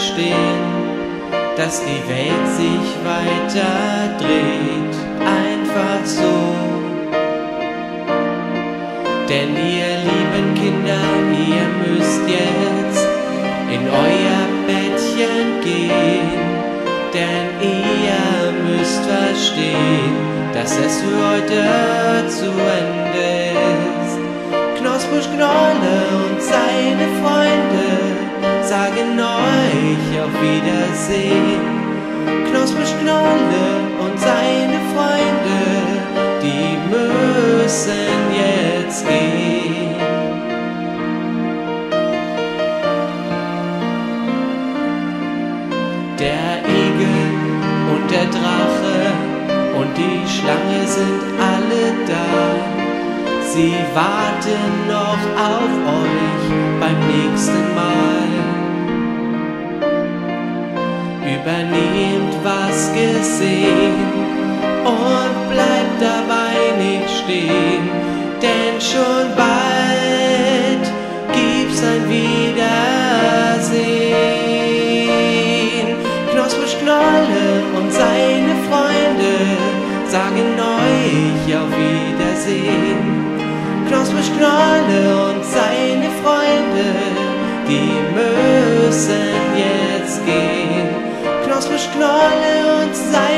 verstehen, dass die Welt sich weiter dreht, einfach so. Denn ihr lieben Kinder, ihr müsst jetzt in euer Bettchen gehen, denn ihr müsst verstehen, dass es für heute zu Ende ist. Knosbusch Knolle und seine Freunde sagen euch auf Wiedersehen. Knosbusch Knolle und seine Freunde, die müssen jetzt gehen. Der Igel und der Drache und die Schlange sind alle da. Sie warten noch auf euch beim nächsten Mal. Übernehmt, was gesehen, und bleibt dabei nicht stehen, denn schon bald gibt's ein Wiedersehen. Knosbusch Knolle und seine Freunde sagen euch auf Wiedersehen. Knosbusch Knolle und seine Freunde, die müssen jetzt gehen. Knosbusch Knolle und seine